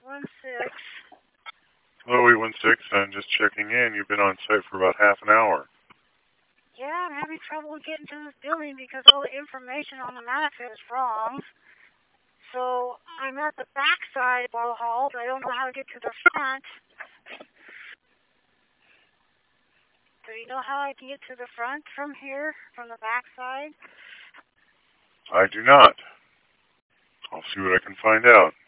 816. Hello, 816. I'm just checking in. You've been on site for about half an hour. Yeah, I'm having trouble getting to this building because all the information on the map is wrong. So I'm at the back side of the hall, but I don't know how to get to the front. Do you know how I can get to the front from here, from the back side? I do not. I'll see what I can find out.